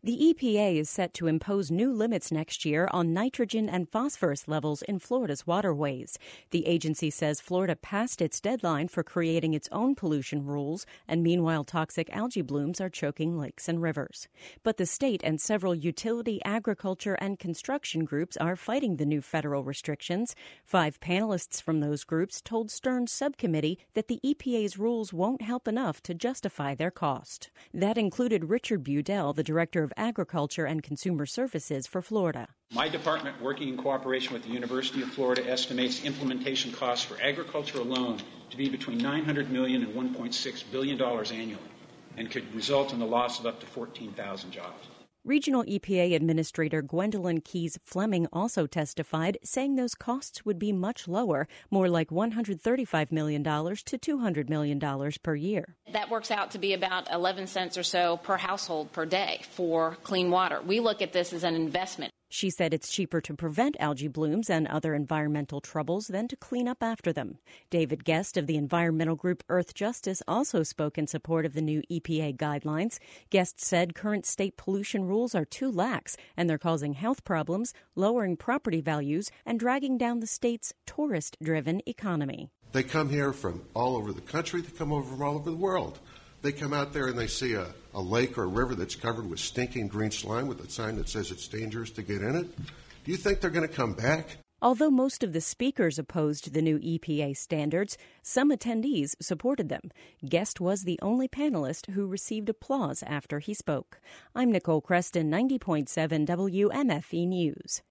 The EPA is set to impose new limits next year on nitrogen and phosphorus levels in Florida's waterways. The agency says Florida passed its deadline for creating its own pollution rules, and meanwhile toxic algae blooms are choking lakes and rivers. But the state and several utility, agriculture, and construction groups are fighting the new federal restrictions. 5 panelists from those groups told Stern's subcommittee that the EPA's rules won't help enough to justify their cost. That included Richard Budell, the director of Agriculture and Consumer Services for Florida. My department, working in cooperation with the University of Florida, estimates implementation costs for agriculture alone to be between $900 million and $1.6 billion annually, and could result in the loss of up to 14,000 jobs. Regional EPA Administrator Gwendolyn Keys Fleming also testified, saying those costs would be much lower, more like $135 million to $200 million per year. That works out to be about 11 cents or so per household per day for clean water. We look at this as an investment. She said it's cheaper to prevent algae blooms and other environmental troubles than to clean up after them. David Guest of the environmental group Earth Justice also spoke in support of the new EPA guidelines. Guest said current state pollution rules are too lax, and they're causing health problems, lowering property values, and dragging down the state's tourist-driven economy. They come here from all over the country. They come over from all over the world. They come out there and they see a lake or a river that's covered with stinking green slime with a sign that says it's dangerous to get in it. Do you think they're going to come back? Although most of the speakers opposed the new EPA standards, some attendees supported them. Guest was the only panelist who received applause after he spoke. I'm Nicole Creston, 90.7 WMFE News.